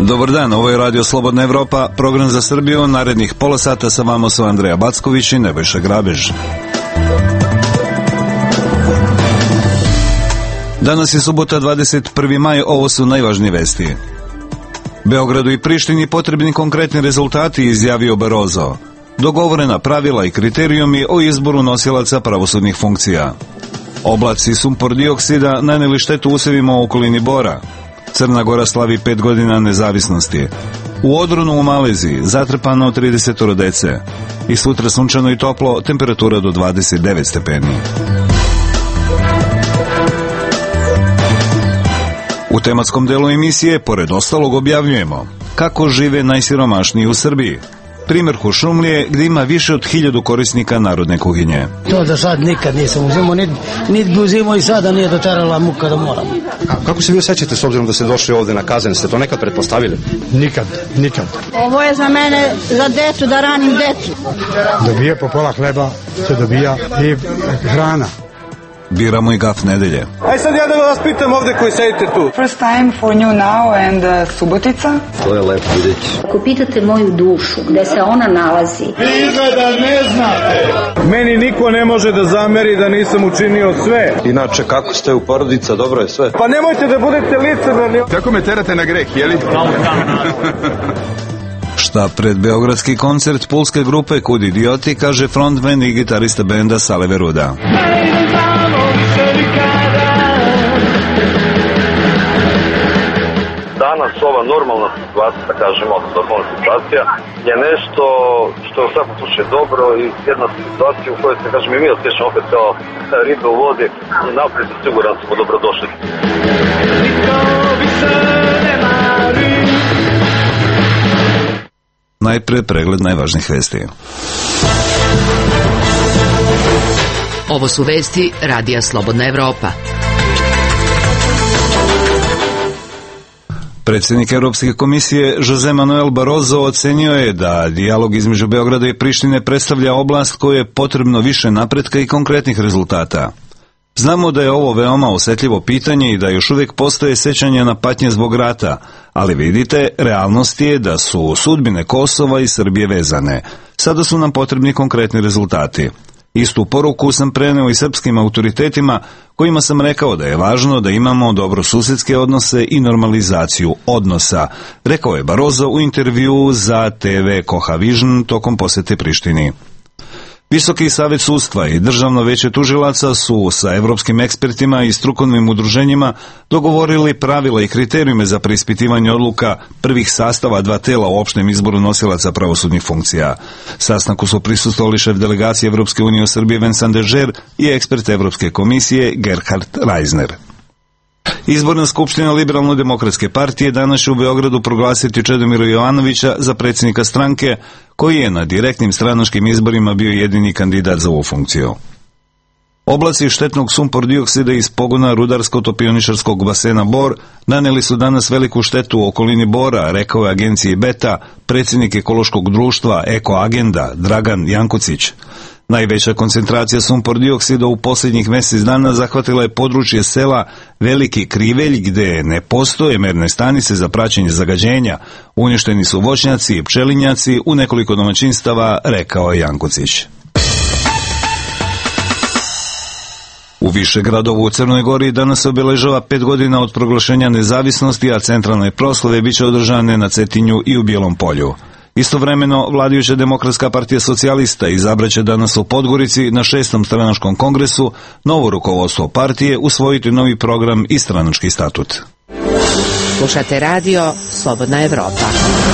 Dobar dan, ovo je Radio Slobodna Evropa, program za Srbiju. Narednih pola sata sa vama su Andreja Backović i Nebojša Grabež. Danas je subota, 21. maj, ovo su najvažnije vesti. Beogradu i Prištini potrebni konkretni rezultati, izjavio Barroso. Dogovorena pravila i kriterijumi o izboru nosilaca pravosudnih funkcija. Oblaci sumpor dioksida naneli štetu usevima u okolini Bora. Crna Gora slavi 5 godina nezavisnosti. U Odronu u Maleziji zatrpano 30 dece. I sutra sunčano i toplo, temperatura do 29 stepeni. U tematskom delu emisije, pored ostalog, objavljujemo kako žive najsiromašniji u Srbiji. Primjer Kuršumlije, gdje ima više od 1000 korisnika narodne kuhinje. To da sad nikad nisam uzimao, niti bi uzimao i sada nije doterala muka da moram. Kako se vi osjećate s obzirom da ste došli ovdje na Kazen? Ste to nekad pretpostavili? Nikad. Ovo je za mene, za decu, da ranim decu. Dobija po pola hleba, se dobija i hrana. Biramo i gaf nedelje. Aj sad ja da vas pitam ovdje koji sedite tu. First time for New Now and Subotica. To je lepo vidjeti. Ako pitate moju dušu, gde se ona nalazi. Vi izgleda ne znate. Meni niko ne može da zameri da nisam učinio sve. Inače, kako ste u porodica, dobro je sve. Pa nemojte da budete licemerni. Kako me terate na greh, jeli? Šta pred beogradski koncert pulske grupe Kud idioti, kaže frontman i gitarista benda Sale Veruda. Danas ova normalna situacija, da kažemo, normalna situacija je nešto što je u svakom slučaju dobro i jedna situacija u kojoj se, kažem, i mi osjećamo opet kao ribe u vodi i naprijed i siguran smo dobrodošli. Najpre pregled najvažnijih vesti. Ovo su vesti Radija Slobodna Evropa. Predsjednik Europske komisije Jose Manuel Barroso ocenio je da dijalog između Beograda i Prištine predstavlja oblast koju je potrebno više napretka i konkretnih rezultata. Znamo da je ovo veoma osjetljivo pitanje i da još uvijek postoje sećanja na patnje zbog rata, ali vidite, realnost je da su sudbine Kosova i Srbije vezane. Sada su nam potrebni konkretni rezultati. Istu poruku sam preneo i srpskim autoritetima, kojima sam rekao da je važno da imamo dobrosusedske odnose i normalizaciju odnosa, rekao je Barroso u intervjuu za TV Koha Vision tokom posjete Prištini. Visoki savjet sudstva i Državno veće tužilaca su sa evropskim ekspertima i strukovnim udruženjima dogovorili pravila i kriterijume za preispitivanje odluka prvih sastava dva tela u opštem izboru nosilaca pravosudnih funkcija. Sastanku su prisustvovali šef delegacije Evropske unije u Srbiji Vincent Dežer i ekspert Evropske komisije Gerhard Reisner. Izborna skupština Liberalno-demokratske partije danas će u Beogradu proglasiti Čedomira Jovanovića za predsjednika stranke, koji je na direktnim stranačkim izborima bio jedini kandidat za ovu funkciju. Oblaci štetnog sumpor dioksida iz pogona rudarsko-topioničarskog basena Bor naneli su danas veliku štetu u okolini Bora, rekao je agenciji Beta predsjednik ekološkog društva Eko Agenda Dragan Jankucić. Najveća koncentracija sumpor dioksida u posljednjih mjesec dana zahvatila je područje sela Veliki Krivelj, gdje ne postoje merne stanice za praćenje zagađenja. Uništeni su voćnjaci i pčelinjaci u nekoliko domaćinstava, rekao je Jankucić. U više gradova u Crnoj Gori danas se obeležava 5 godina od proglašenja nezavisnosti, a centralne proslave biće održane na Cetinju i u Bijelom Polju. Istovremeno, vladajuća Demokratska partija socijalista izabraće danas u Podgorici na 6. stranačkom kongresu novo rukovodstvo partije usvojiti novi program i stranački statut. Slušate radio Slobodna Evropa.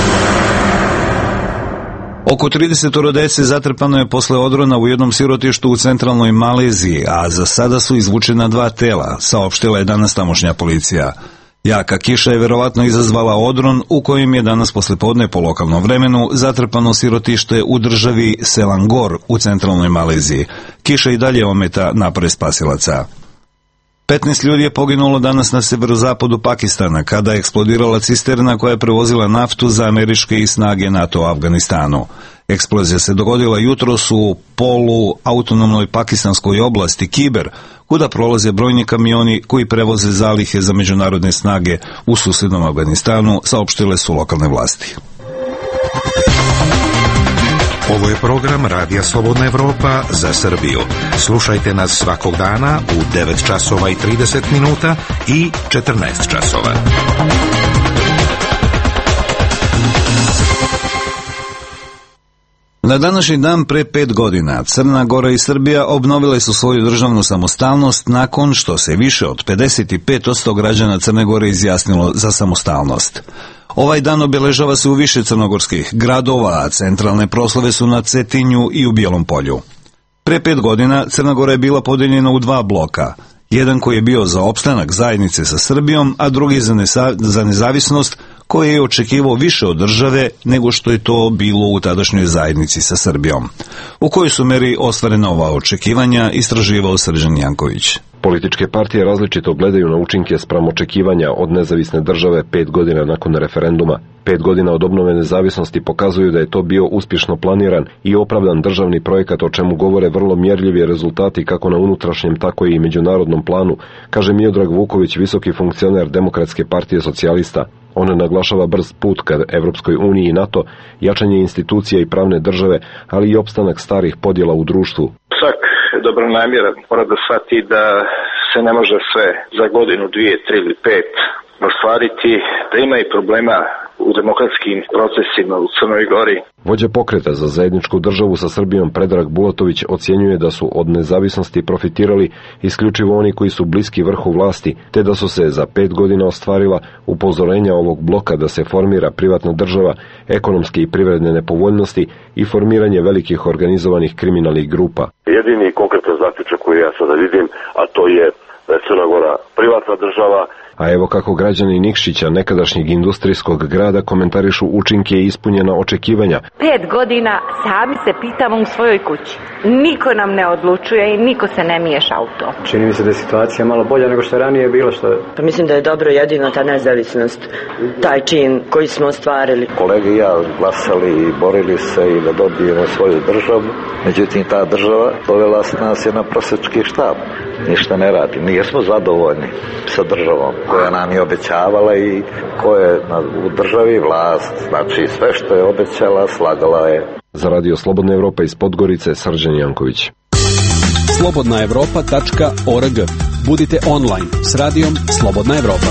Oko 30 dece zatrpano je posle odrona u jednom sirotištu u centralnoj Maleziji, a za sada su izvučena 2 tela, saopštila je danas tamošnja policija. Jaka kiša je verovatno izazvala odron u kojem je danas poslijepodne po lokalnom vremenu zatrpano sirotište u državi Selangor u centralnoj Maleziji. Kiša i dalje ometa napore spasilaca. 15 ljudi je poginulo danas na severozapadu Pakistana kada je eksplodirala cisterna koja je prevozila naftu za američke i snage NATO u Afganistanu. Eksplozija se dogodila jutros u autonomnoj pakistanskoj oblasti Kiber, kuda prolaze brojni kamioni koji prevoze zalihe za međunarodne snage u susednom Afganistanu, saopštile su lokalne vlasti. Ovo je program Radija Slobodna Evropa za Srbiju. Slušajte nas svakog dana u 9 časova i 30 minuta i 14 časova. Na današnji dan pre 5 godina Crna Gora i Srbija obnovile su svoju državnu samostalnost nakon što se više od 55% građana Crne Gore izjasnilo za samostalnost. Ovaj dan obeležava se u više crnogorskih gradova, a centralne proslave su na Cetinju i u Bijelom Polju. Pre 5 godina Crna Gora je bila podeljena u 2 bloka. Jedan koji je bio za opstanak zajednice sa Srbijom, a drugi za nezavisnost, koji je očekivao više od države nego što je to bilo u tadašnjoj zajednici sa Srbijom. U kojoj su meri ostvarena ova očekivanja, istraživao Srđan Janković. Političke partije različito gledaju na učinke spram očekivanja od nezavisne države 5 godina nakon referenduma. 5 godina od obnove nezavisnosti pokazuju da je to bio uspješno planiran i opravdan državni projekat, o čemu govore vrlo mjerljivi rezultati kako na unutrašnjem, tako i međunarodnom planu, kaže Miodrag Vuković, visoki funkcioner Demokratske partije socijalista. On naglašava brz put ka Evropskoj uniji i NATO, jačanje institucija i pravne države, ali i opstanak starih podjela u društvu. Svak dobronamjeran mora da shvati da se ne može sve za godinu, 2, 3 ili 5 ostvariti, da ima i problema u demokratskim procesima u Crnoj Gori. Vođa pokreta za zajedničku državu sa Srbijom Predrag Bulatović ocjenjuje da su od nezavisnosti profitirali isključivo oni koji su bliski vrhu vlasti, te da su se za 5 godina ostvarila upozorenja ovog bloka da se formira privatna država, ekonomske i privredne nepovoljnosti i formiranje velikih organizovanih kriminalnih grupa. Jedini konkretan zaključak koji ja sada vidim, a to je da je Crna Gora privatna država. A evo kako građani Nikšića, nekadašnjeg industrijskog grada, komentarišu učinke i ispunjena očekivanja. 5 godina sami se pitamo u svojoj kući. Niko nam ne odlučuje i niko se ne miješa u to. Čini mi se da je situacija malo bolja nego što je ranije bilo. Pa mislim da je dobro jedino ta nezavisnost, taj čin koji smo ostvarili. Kolege i ja glasali i borili se i da dobijemo svoju državu. Međutim, ta država dovela nas je na prosjački štab. Ništa ne radi. Nismo zadovoljni sa državom koja nam je obećavala i koja je u državi vlast. Znači sve što je obećala, slagala je. Za Radio Slobodna Evropa iz Podgorice, Srđan Janković. slobodnaevropa.org. Budite online s radijom Slobodna Evropa.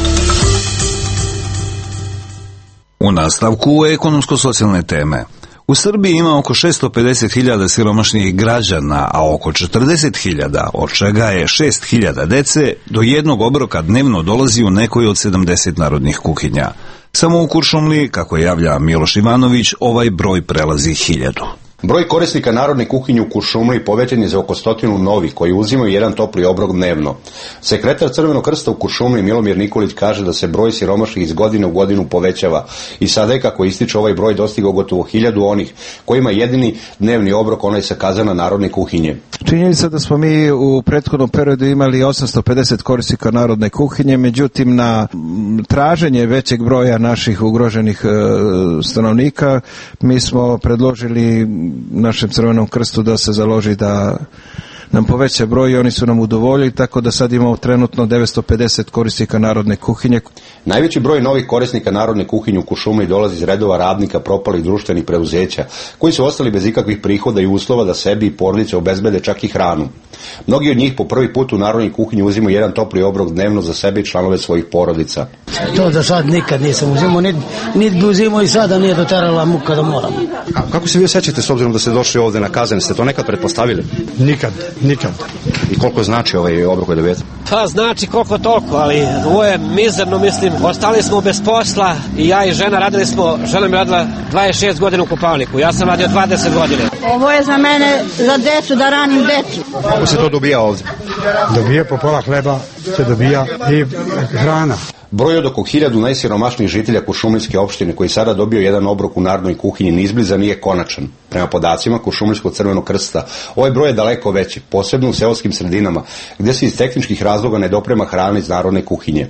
U nastavku ekonomsko-socijalne teme. U Srbiji ima oko 650.000 siromašnih građana, a oko 40.000, od čega je 6.000 dece, do jednog obroka dnevno dolazi u nekoj od 70 narodnih kuhinja. Samo u Kuršumliji, kako javlja Miloš Ivanović, ovaj broj prelazi 1000. Broj korisnika narodne kuhinje u Kuršumliji povećan je za oko 100 novih koji uzimaju jedan topli obrok dnevno. Sekretar Crvenog krsta u Kuršumliji Milomir Nikolić kaže da se broj siromašnih iz godine u godinu povećava i sada je, kako ističe, ovaj broj dostigao gotovo 1000 onih kojima jedini dnevni obrok onaj sa kazana narodne kuhinje. Činjenica da smo mi u prethodnom periodu imali 850 korisnika narodne kuhinje, međutim na traženje većeg broja naših ugroženih stanovnika mi smo predložili našem Crvenom krstu da se založi da nam poveća broj i oni su nam udovoljili, tako da sad imamo trenutno 950 korisnika narodne kuhinje. Najveći broj novih korisnika narodne kuhinje u Kuršumliji dolazi iz redova radnika propalih društvenih preduzeća, koji su ostali bez ikakvih prihoda i uslova da sebi i porodice obezbede čak i hranu. Mnogi od njih po prvi put u narodnoj kuhinji uzimaju jedan topli obrok dnevno za sebe i članove svojih porodica. To za sad nikad nisam uzimao, niti bi uzimao i sada, nije doterala muka da moram. Kako se vi osjećate s obzirom da ste došli ovdje na Kazen? Ste to nekad pretpostavili? Nikad. I koliko znači ovaj obrok od 9? Pa znači koliko toliko, ali ovo je mizerno, mislim. Ostali smo bez posla i ja i žena radili smo, žena mi radila 26 godina u kupalniku, ja sam radio 20 godina. Ovo je za mene, za decu, da ranim decu. Kako se to dobija ovdje? Dobija po pola hleba, se dobija i hrana. Broj od oko 1000 najsiromašnijih žitelja Kuršumlijske opštine koji sada dobio jedan obrok u narodnoj kuhinji ni izbliza nije konačan. Prema podacima Kuršumlijskog Crvenog krsta, ovaj broj je daleko veći, posebno u seoskim sredinama, gdje se iz tehničkih razloga ne doprema hrana iz narodne kuhinje.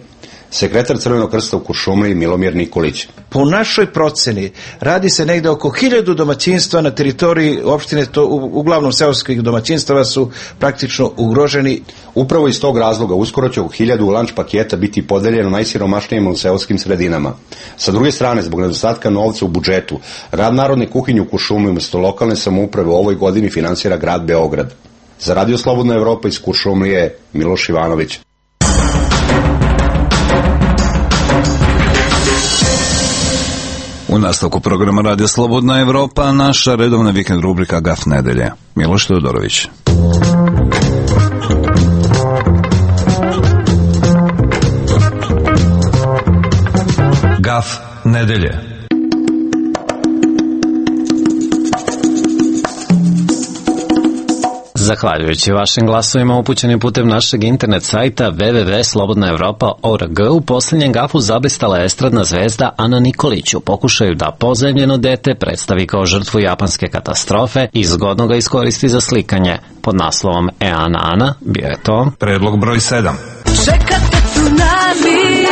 sekretar Crvenog krsta u Kuršumliji Milomir Nikolić. Po našoj proceni radi se negde oko 1000 domaćinstva na teritoriji opštine, to uglavnom seoskih domaćinstava su praktično ugroženi. Upravo iz tog razloga uskoro će oko 1000 lanč paketa biti podeljeno najsiromašnijima u seoskim sredinama. Sa druge strane, zbog nedostatka novca u budžetu, rad Narodne kuhinje u Kuršumliji umjesto lokalne samouprave u ovoj godini finansira grad Beograd. Za Radio Slobodna Evropa iz Kuršumlije, Miloš Ivanović. U nastavku programa Radio Slobodna Evropa naša redovna vikend rubrika Gaf nedelje. Miloš Teodorović. Gaf nedelje. Zahvaljujući vašim glasovima upućenim putem našeg internet sajta www.slobodnaevropa.org u posljednjem gafu zablistala je estradna zvezda Ana Nikolić u pokušaju da pozajmljeno dete predstavi kao žrtvu japanske katastrofe i zgodno ga iskoristi za slikanje. Pod naslovom Ana bio je to predlog broj 7. Čekate tsunami,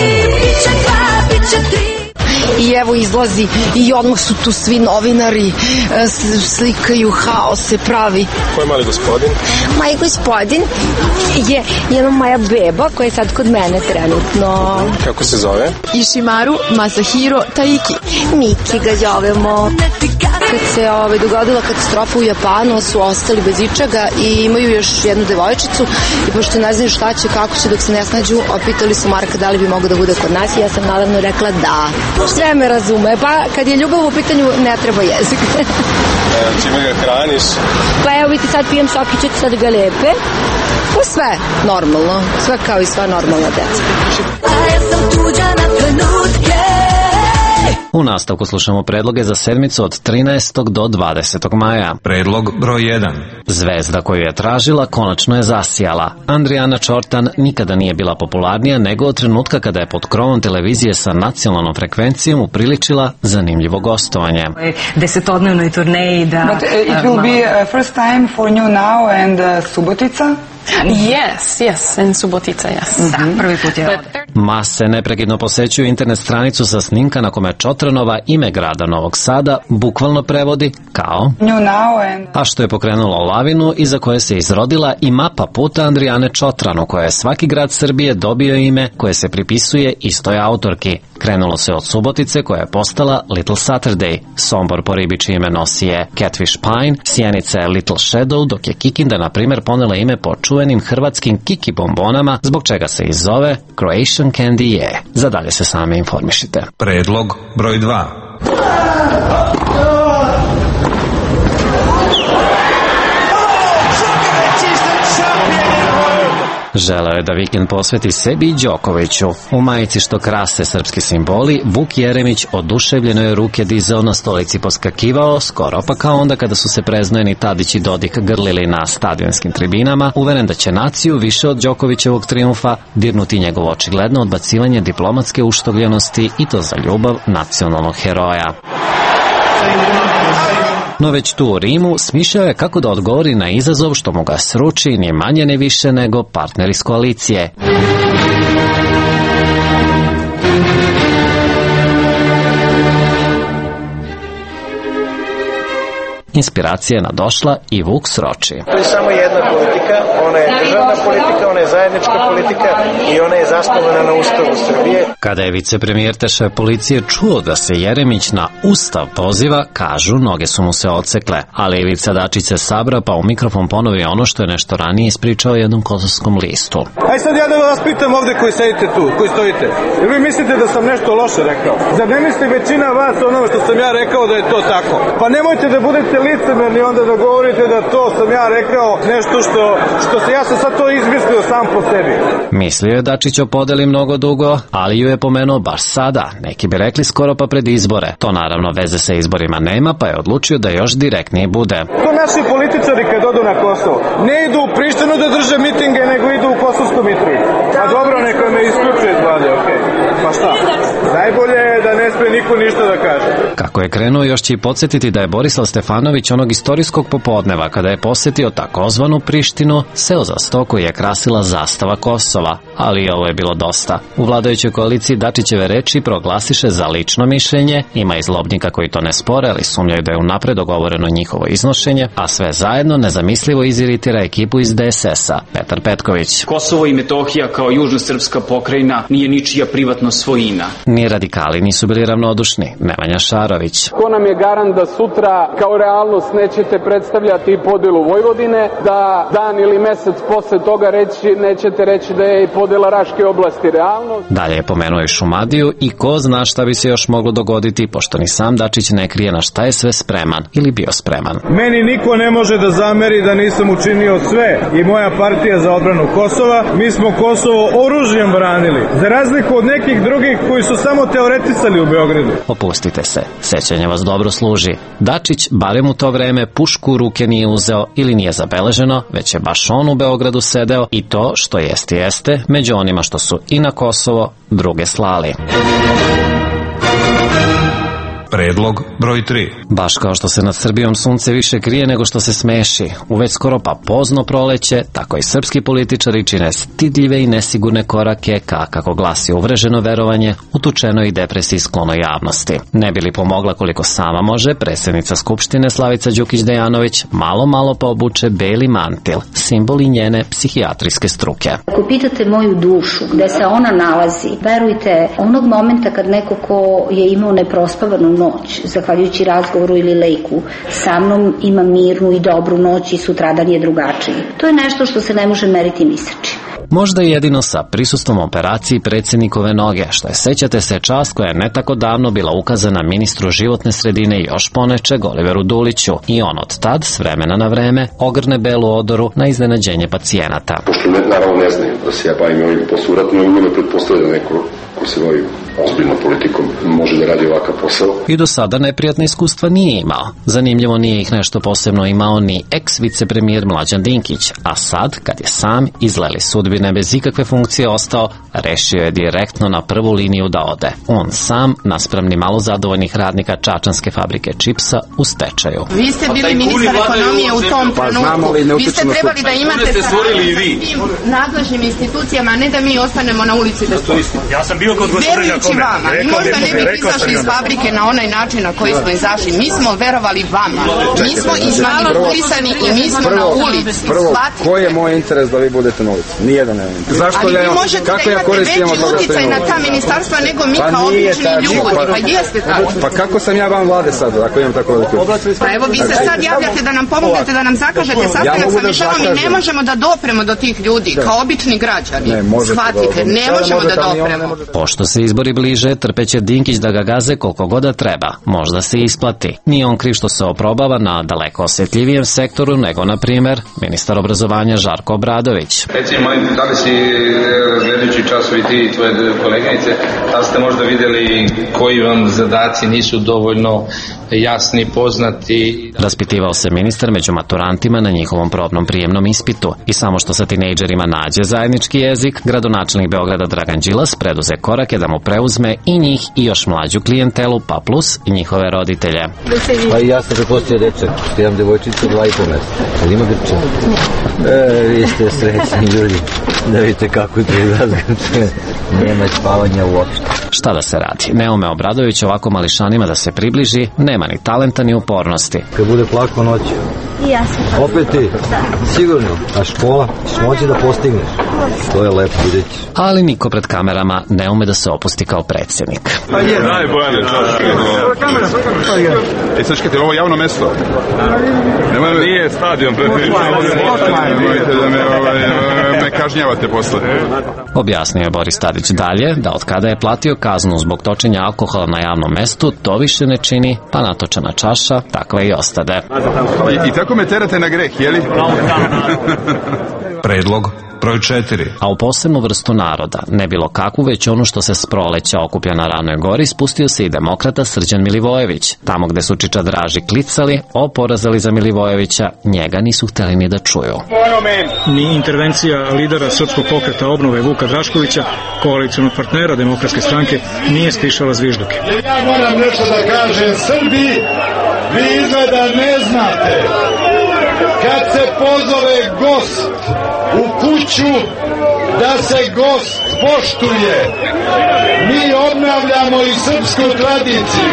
biće 3. I evo izlazi i odmah su tu svi novinari, slikaju, haos se pravi. Ko je mali gospodin? Mali gospodin je jedna moja beba koja je sad kod mene trenutno. Kako se zove? Ishimaru Masahiro Taiki. Miki ga zovemo. Kad se dogodila katastrofa u Japanu, su ostali bez ičega i imaju još jednu devojčicu i pošto ne znaju šta će, kako će dok se ne snađu, opitali su Marka da li bi mogao da bude kod nas i ja sam naravno rekla da. Sve me razume, pa kad je ljubav u pitanju ne treba jezik. Čime ga hraniš? Pa evo vidite, sad pijem sokiće, sad ga lepe. Sve normalno, sve kao i sva normalna deca. Ja sam tuđa na trenutke. U nastavku slušamo predloge za sedmicu od 13. do 20. maja. Predlog broj 1. Zvezda koju je tražila konačno je zasijala. Andrijana Čortan nikada nije bila popularnija nego od trenutka kada je pod krovom televizije sa nacionalnom frekvencijom upriličila zanimljivo gostovanje. Desetodnevnoj turneji da... But it will be first time for New Now and Subotica? Yes, in Subotica, yes. Da, prvi put je. Mase neprekidno posećuju internet stranicu sa snimka na kome Čotranova ime grada Novog Sada bukvalno prevodi kao New Now and... A što je pokrenulo lavinu iza koje se izrodila i mapa puta Andrijane Čotranu, koja je svaki grad Srbije dobio ime koje se pripisuje istoj autorki. Krenulo se od Subotice koja je postala Little Saturday, Sombor po ribiči ime nosi je Catfish Pine, Sjenica je Little Shadow, dok je Kikinda na primjer ponela ime po čuvenim hrvatskim Kiki bombonama, zbog čega se i zove Croatian Candy je. Za dalje se sami informišite. Predlog broj 2. Želeo je da vikend posveti sebi i Đokoviću. U majici što krase srpski simboli, Vuk Jeremić oduševljeno je ruke dizao na stolici, poskakivao, skoro pa kao onda kada su se preznojeni Tadić i Dodik grlili na stadionskim tribinama, uveren da će naciju više od Đokovićevog trijumfa dirnuti njegovo očigledno odbacivanje diplomatske uštogljenosti i to za ljubav nacionalnog heroja. No već tu u Rimu smišljao je kako da odgovori na izazov što mu ga sruči ni manje ni više nego partner iz koalicije. Inspiracija je nadošla i Vuk sroči. To je samo jedna politika, ona je državna politika, ona je zajednička politika i ona je zasnovana na Ustavu Srbije. Kada je vicepremijer te šef policije čuo da se Jeremić na Ustav poziva, kažu, noge su mu se odsekle, ali Ivica Dačić se sabra pa u mikrofon ponovi ono što je nešto ranije ispričao jednom Kosovskom listu. Aj sad ja da vas pitam ovde koji sedite tu, koji stojite. Jer vi mislite da sam nešto loše rekao? Zar ne misli većina vas ono što sam ja rekao da je to tako? Pa nemojte da budete licemerni onda da govorite da to sam ja rekao nešto što se ja sam sad to izmislio sam po sebi. Mislio je Dačić o podeli mnogo dugo, ali ju je pomenuo baš sada. Neki bi rekli skoro pa pred izbore. To naravno veze sa izborima nema, pa je odlučio da još direktnije bude. To naši političari kad odu na Kosovo ne idu u Prištinu da drže mitinge, nego idu u Kosovsku Mitrovicu. A dobro, neko me isključuje iz vlade, okej. Pa šta? Najbolje je da ne smije može niko ništa da kaže. Kako je krenuo, još će i podsjetiti da je Borislav Stefanović onog istorijskog popodneva, kada je posetio takozvanu Prištinu, seo za sto koji je krasila zastava Kosova, ali i ovo je bilo dosta. U vladajućoj koaliciji Dačićeve reči proglasiše za lično mišljenje, ima i zlobnika koji to ne spore, ali sumnjaju da je unapred dogovoreno njihovo iznošenje, a sve zajedno nezamislivo iziritira ekipu iz DSS-a. Petar Petković. Kosovo i Metohija kao južno-srpska pokrajina nije ničija privatno svojina. Ni radikali nisu bili ravnodušni. Nemanja Šarović. Ko nam je garant da sutra kao realnost nećete predstavljati podelu Vojvodine, da dan ili mesec posle toga nećete reći da je i podela Raške oblasti realnost? Dalje je pomenuo i Šumadiju i ko zna šta bi se još moglo dogoditi, pošto ni sam Dačić ne krije na šta je sve spreman ili bio spreman. Meni niko ne može da zameri da nisam učinio sve i moja partija za odbranu Kosova. Mi smo Kosovo oružjem branili, za razliku od nekih drugih koji su samo teoretisali u Beogradu. Opustite se, sećanje vas dobro služi. Dačić, barem u to vreme, pušku u ruke nije uzeo ili nije zabeleženo, već je baš on u Beogradu sedeo i to, što jeste, među onima što su i na Kosovo druge slali. Predlog broj 3. Baš kao što se nad Srbijom sunce više krije nego što se smeši, u već skoro pa pozno proleće, tako i srpski političari čine stidljive i nesigurne korake ka, kako glasi uvreženo verovanje, utučenoj i depresiji sklonoj javnosti. Ne bi li pomogla koliko sama može, predsjednica Skupštine Slavica Đukić-Dejanović malo pa obuče beli mantil, simbol i njene psihijatrijske struke. Ako pitate moju dušu, gde se ona nalazi, verujte, onog momenta kad neko ko je imao neprospavanu noć, zahvaljujući razgovoru ili leku, sa mnom ima mirnu i dobru noć i sutradan je drugačiji. To je nešto što se ne može meriti ni sa čim. Možda jedino sa prisustvom operaciji predsjednikove noge, što je, sećate se, čast koja je ne tako davno bila ukazana ministru životne sredine i još ponečeg Oliveru Duliću, i on od tad, s vremena na vreme, ogrne belu odoru na iznenađenje pacijenata. Pošto naravno ne znaju da se ja bavim ovim posluratno, i ne pretpostavlja da neko ko se bavi ozbiljnom politikom može da radi ovakav posao. I do sada neprijatne iskustva nije imao. Zanimljivo, nije ih nešto posebno imao ni ex-vicepremijer Mlađan Dinkić, a sad, kad je sam izleli sudbine bez ikakve funkcije ostao, rešio je direktno na prvu liniju da ode. On sam, naspram ni malo zadovoljnih radnika čačanske fabrike čipsa, u stečaju. Vi ste bili ministar ekonomije u tom trenutku. Vi ste trebali da imate saradnju sa svim nadležnim institucijama, a ne da mi ostanemo na ulici bez posla. Ja sam bio kod gospodina Kome. Možda ne bi izašli iz fabrike na onaj način na koji smo izašli. Mi smo verovali vama. Mi smo izmanipulisani i mi smo na ulici. Prvo, koji je moj interes da vi budete na ulici? Nijedan ne imam. Ali vi možete da imate veći uticaj na ta ministarstva nego mi kao obični ljudi. Pa jeste tako. Pa kako sam ja van vlade sad, ako imam tako velike uticaj? Pa evo vi se sad javljate da nam pomognete, da nam zakažete sastanak sa Mišelom i ne možemo da dopremo do tih ljudi kao obični građani. Shvatite, ne možemo da dopremo. Pošto se izbori bliže, trpeće Dinkić da ga gaze koliko god da treba. Možda se isplati. Nije on kriv što se oprobava na daleko osjetljivijem sektoru nego, na primjer, ministar obrazovanja Žarko Obradović. Reci, molim te, da li si gledajući časovi ti i tvoje koleginice, da li ste možda vidjeli koji vam zadaci nisu dovoljno jasni, poznati? Raspitivao se ministar među maturantima na njihovom probnom prijemnom ispitu i samo što sa tinejdžerima nađe zajednički jezik, gradonačelnik Beograda Dragan Đilas preduze korake da mu preuzme i njih i još mlađu klijentelu, pa plus i njihove roditelje. Pa i ja sam prepostio dečak, što imam devojčicu 2,5 metra. Ali ima grče? Vi ste srećni ljudi, da vidite kako to razgrče. Nema spavanja uopšte. Šta da se radi? Ne ume Obradović ovako mališanima da se približi, nema ni talenta ni upornosti. Kad bude plako noću. I ja sam. Opet ti? Sigurno. A škola? Što moći da postigneš? To je lepo vidjeti. Ali niko pred kamerama ne ume da se opusti kao predsjednik. Daj, Bojane, sad čekajte, ovo je javno mesto. Nije stadion, nemojte da me kažnjavate posle. Objasnio je Boris Tadić dalje da od kada je platio kaznu zbog točenja alkohola na javnom mestu, to više ne čini, pa natočena čaša takva i ostade. I tako me terate na greh, jeli? Predlog broj 4. A u posebnu vrstu naroda, ne bilo kakvu, već onu što se s proleća okuplja na Ravnoj gori, spustio se i demokrata Srđan Milivojević. Tamo gde su čičadraži klicali, oporazali za Milivojevića, njega nisu hteli ni da čuju. Ni intervencija lidera Srpskog pokreta obnove Vuka Draškovića, koalicionog partnera Demokratske stranke, nije stišala zvižduke. Ja moram nešto da kažem Srbiji, vi izgleda ne znate. Kad se pozove gost u kuću, da se gost poštuje. Mi obnavljamo i srpsku tradiciju.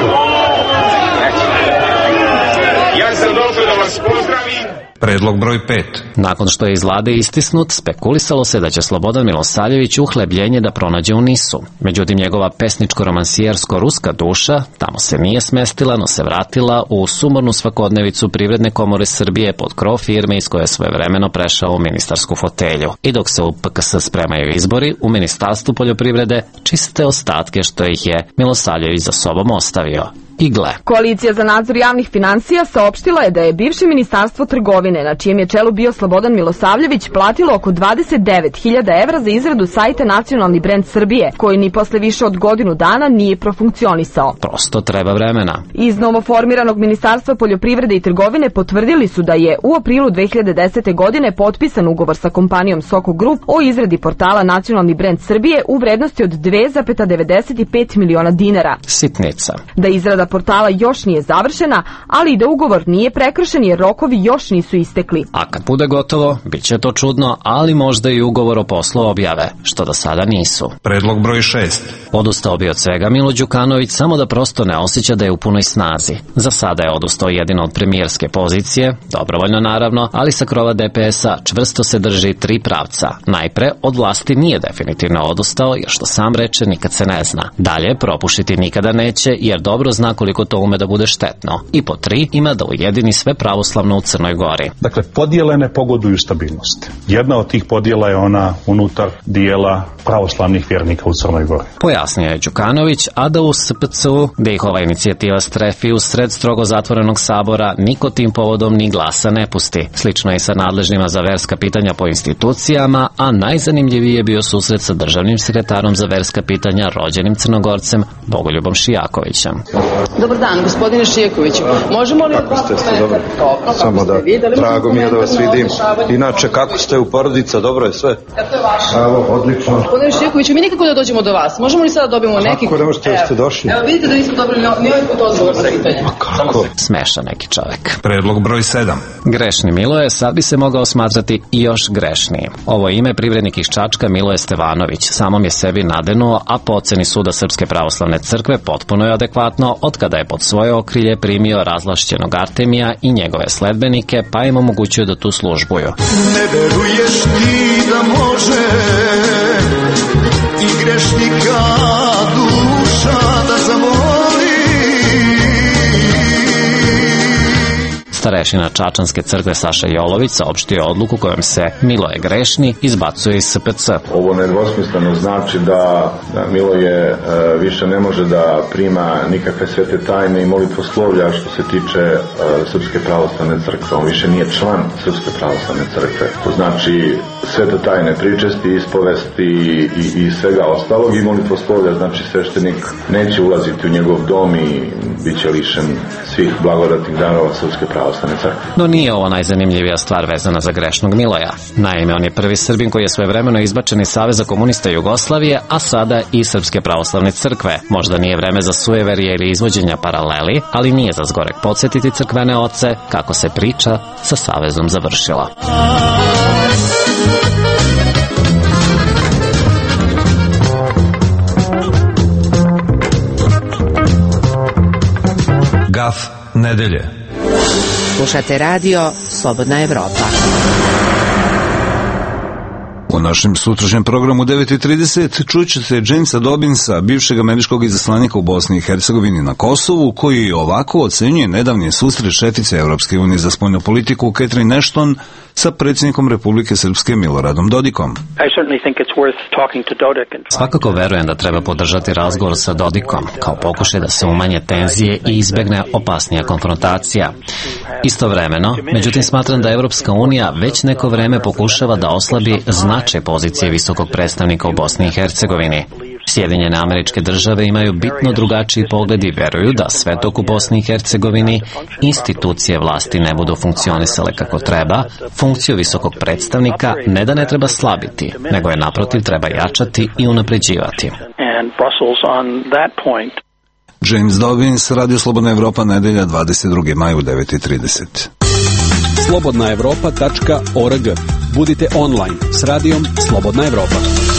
Ja sam došao da vas pozdravim. Predlog broj 5. Nakon što je iz vlade istisnut, spekulisalo se da će Slobodan Milosavljević uhlebljenje da pronađe u Nisu. Međutim, njegova pesničko-romansijersko-ruska duša tamo se nije smestila, no se vratila u sumornu svakodnevicu Privredne komore Srbije pod krov firme iz koje je svojevremeno prešao u ministarsku fotelju. I dok se u PKS spremaju izbori, u Ministarstvu poljoprivrede čiste ostatke što ih je Milosavljević za sobom ostavio. I gle. Koalicija za nadzor javnih finansija saopštila je da je bivše ministarstvo trgovine, na čijem je čelu bio Slobodan Milosavljević, platilo oko 29.000 evra za izradu sajta Nacionalni brend Srbije, koji ni posle više od godinu dana nije profunkcionisao. Prosto treba vremena. Iz novoformiranog Ministarstva poljoprivrede i trgovine potvrdili su da je u aprilu 2010. godine potpisan ugovor sa kompanijom Soko Group o izradi portala Nacionalni brend Srbije u vrednosti od 2,95 miliona dinara. Sitnica. Da izrada portala još nije završena, ali i da ugovor nije prekršen jer rokovi još nisu istekli. A kad bude gotovo, bit će to čudno, ali možda i ugovor o poslu objave, što do sada nisu. Predlog broj 6. Odustao bi od svega Milo Đukanović samo da prosto ne osjeća da je u punoj snazi. Za sada je odustao jedino od premijerske pozicije, dobrovoljno naravno, ali sa krova DPS-a čvrsto se drži tri pravca. Najpre, od vlasti nije definitivno odustao, jer što sam reče nikad se ne zna. Dalje, propušiti nikada neće, jer dobro zna koliko to ume da bude štetno. I po 3, ima da ujedini sve pravoslavno u Crnoj Gori. Dakle, podjele ne pogoduju stabilnosti. Jedna od tih podjela je ona unutar dijela pravoslavnih vjernika u Crnoj Gori. Pojasnio je Đukanović, a da u SPC-u, gde ih ova inicijativa strefi u sred strogo zatvorenog sabora, niko tim povodom ni glasa ne pusti. Slično je i sa nadležnima za verska pitanja po institucijama, a najzanimljiviji je bio susret sa državnim sekretarom za verska pitanja, rođenim Crnogorcem Bogoljubom Šijakovićem. Dobar dan, gospodine Šijakoviću. Možemo li... Kako ste dobro? Samo da, drago mi je da vas vidim. Inače, kako ste u porodica? Dobro je sve? Evo, odlično. Gospodine Šijakoviću, mi nikako da dođemo do vas. Možemo li sada dobijemo neki... Kako ne možete da ste došli? Evo, vidite da nismo dobili ni ovaj put odgovor za pitanje. Kako? Smeša neki čovek. Predlog broj 7. Grešni Miloje sad bi se mogao smatrati i još grešniji. Ovo ime privrednik iz Čačka Miloje Stevanović samom je sebi nadenuo, a po oceni Suda Srpske pravoslavne crkve potpuno je adekvatno od kada je pod svoje okrilje primio razlašćenog Artemija i njegove sledbenike, pa im omogućio da tu službuju. Ne veruješ ti da može i grešnika duša da zamoli. Starešina Čačanske crkve Saša Jolović saopštio odluku kojom se Miloje grešni izbacuje iz SPC. Ovo nedvosmisleno znači da Miloje više ne može da prima nikakve svete tajne i molitvoslovlja što se tiče Srpske pravoslavne crkve. On više nije član Srpske pravoslavne crkve. To znači svete tajne pričesti, ispovesti i svega ostalog i molitvoslovlja. Znači sveštenik neće ulaziti u njegov dom i bit će lišen svih blagodatnih darova Srpske pravoslavne crkve. No nije ovo najzanimljivija stvar vezana za grešnog Miloja. Naime, on je prvi Srbin koji je svojevremeno izbačen iz Saveza komunista Jugoslavije, a sada i Srpske pravoslavne crkve. Možda nije vreme za sujeverje ili izvođenja paraleli, ali nije za zgorek podsjetiti crkvene oce kako se priča sa Savezom završila. Gaf nedelje. Slušate radio Slobodna Evropa. U našem sutrašnjem programu 9.30 čućete Jamesa Dobbinsa, bivšeg američkog izaslanika u Bosni i Hercegovini na Kosovu, koji ovako ocenjuje nedavni susret šefice Evropske unije za spoljnu politiku Catherine Ashton sa predsjednikom Republike Srpske Miloradom Dodikom. Svakako verujem da treba podržati razgovor sa Dodikom, kao pokušaj da se umanje tenzije i izbegne opasnija konfrontacija. Istovremeno, međutim smatram da Evropska unija već neko vreme pokušava da oslabi značaj pozicije visokog predstavnika u Bosni i Hercegovini. Sjedinjene Američke Države imaju bitno drugačiji pogled i veruju da sve dok u Bosni i Hercegovini institucije vlasti ne budu funkcionisale kako treba, funkciju visokog predstavnika ne da ne treba slabiti, nego je naprotiv treba jačati i unapređivati. James Dobbins, Radio Slobodna Evropa, nedelja 22. maj u 9:30. slobodnaevropa.org. Budite online s radijom Slobodna Evropa.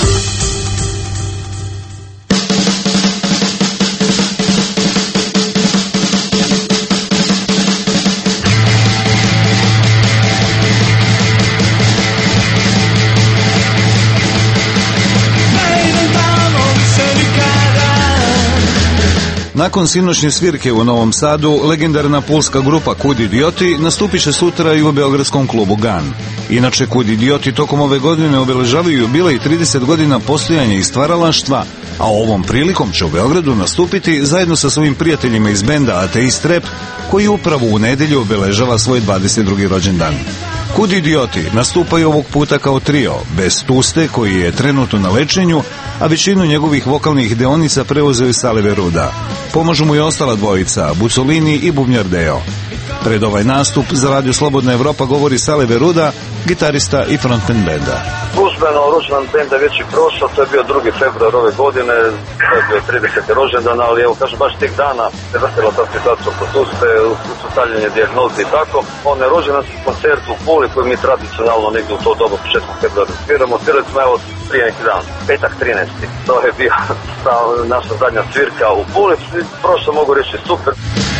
Nakon sinoćnje svirke u Novom Sadu, legendarna pulska grupa Kud Idioti nastupit će sutra i u beogradskom klubu GAN. Inače, Kud Idioti tokom ove godine obeležavaju jubilej 30 godina postojanja i stvaralaštva, a ovom prilikom će u Beogradu nastupiti zajedno sa svojim prijateljima iz benda Ateist Rap, koji upravo u nedelju obeležava svoj 22. rođendan. Kud Idioti nastupaju ovog puta kao trio, bez Tuste koji je trenutno na lečenju, a većinu njegovih vokalnih deonica preuzeo je Sale Veruda. Pomažu mu i ostala dvojica, Bucolini i bubnjar Deo. Pred ovaj nastup za Radio Slobodna Evropa govori Sale Veruda, gitarista i frontman benda. Službeno rođendan benda već i prošao, to je bio 2. februar ove godine, to je bio 30. rođendan, ali evo kažem baš tih dana se vrtila ta situacija oko Tuste, ustavljanje dijagnoze i tako. On je rođendanski koncert u Puli koji mi tradicionalno negdje u to dobu početku februara sviramo. Svirali smo evo prije neki dan, petak 13. To je bio naša zadnja svirka u Puli, prošlo mogu reći super.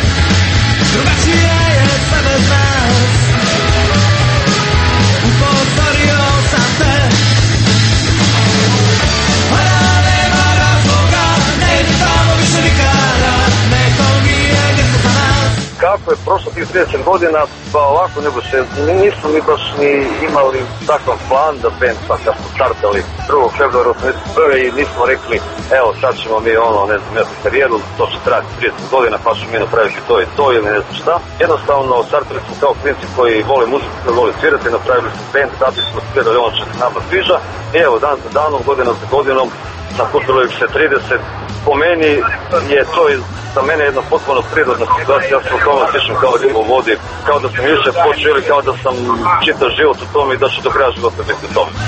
Kako je prošlo tih 30 godina, pa ovako nego se, nismo mi baš ni imali takav plan da band, pa kad smo startali 2. februara 1981. i nismo rekli, evo sad ćemo mi ne znam, imati karijeru, to će trajati 30 godina, pa ćemo mi napraviti to i to ili ne znam šta. Jednostavno, startali smo kao klinci koji vole muziku, koji vole svirati, napravili smo band, da bi smo svirali ono što se nama sviđa. I evo, dan za danom, godina za godinom, nakupilo ih se 30. Po meni je to za mene jedna potpuno prirodna situacija, ja sam u tome osjećam kao riba u vodi, kao da sam više počeo ili kao da sam čitav život u tome i da ću do kraja života biti u tome.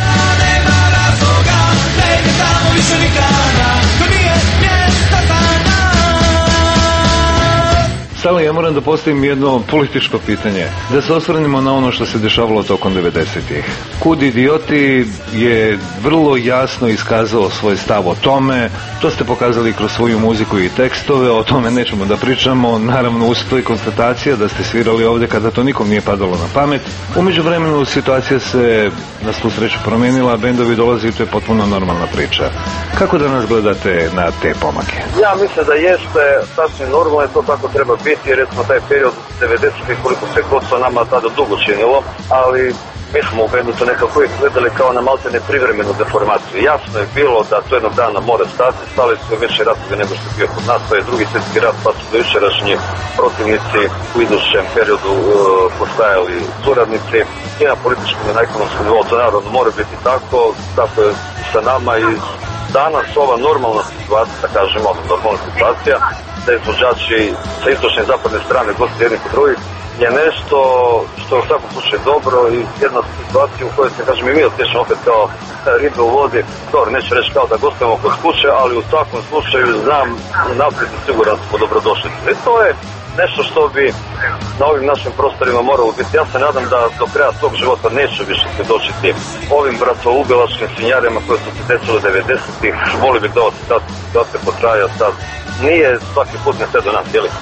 Sale, ja moram da postavim jedno političko pitanje. Da se osvrnemo na ono što se dešavalo tokom 90-ih. Kud Idioti je vrlo jasno iskazao svoj stav o tome. To ste pokazali kroz svoju muziku i tekstove. O tome nećemo da pričamo. Naravno, ustoji konstatacija da ste svirali ovde kada to nikom nije padalo na pamet. U međuvremenu situacija se na svu sreću promenila, bendovi dolazi i to je potpuno normalna priča. Kako da nas gledate na te pomake? Ja mislim da jeste sasvim normalno i to tako treba biti, jer recimo taj period 90-ih koliko se god sa nama tada dugo činilo, ali mi smo u bendu to nekako uvijek gledali kao na maltene privremenu deformaciju. Jasno je bilo da to jednog dana mora stati, stali su veće ratovi nego što je bio kod nas, to je Drugi svjetski rat, pa su dojučerašnji protivnici u idućem periodu postajali suradnici i na političkom i na ekonomskom nivou, to naravno mora biti tako je sa nama i danas ova normalna situacija, da kažemo, normalna situacija, da izvođači sa istočne i zapadne strane gosti jedni kod drugih je nešto što je u svakom slučaju dobro i jedna situacija u kojoj se, kažem, i mi osjećamo opet kao ribe u vodi. Dobro, neću reći kao da gostujemo kod kuće, ali u svakom slučaju znam naprijed i siguran smo dobrodošli. I to je nešto što bi na ovim našim prostorima moralo biti. Ja se nadam da do kraja svog života neću više svjedočiti ovim bratoubilačkim svinjarima koje su se desile 90-ih. Voli bih da ovo se potraja sad. Nije svaki put ne sve do nas, jeli?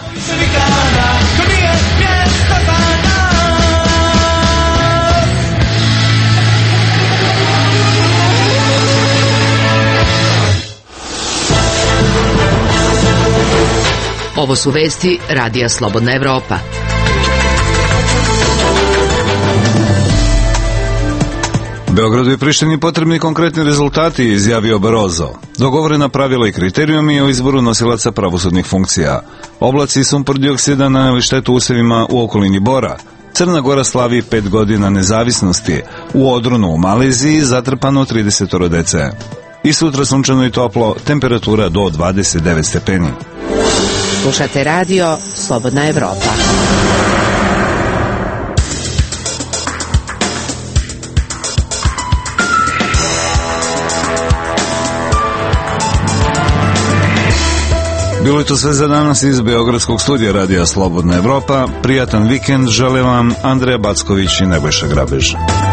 Ovo su vesti Radija Slobodna Evropa. Beogradu i Prištini potrebni konkretni rezultati, izjavio Barroso. Dogovorena pravila i kriterijumi o izboru nosilaca pravosudnih funkcija. Oblaci sumpor dioksida naneli štetu usevima u okolini Bora. Crna Gora slavi 5 godina nezavisnosti. U Odrunu u Maleziji zatrpano 30 dece. I sutra sunčano i toplo, temperatura do 29 stepeni. Slušate radio Slobodna Evropa. Bilo je to sve za danas iz Beogradskog studija radija Slobodna Evropa. Prijatan vikend žele vam Andreja Backović i Nebojša Grabež.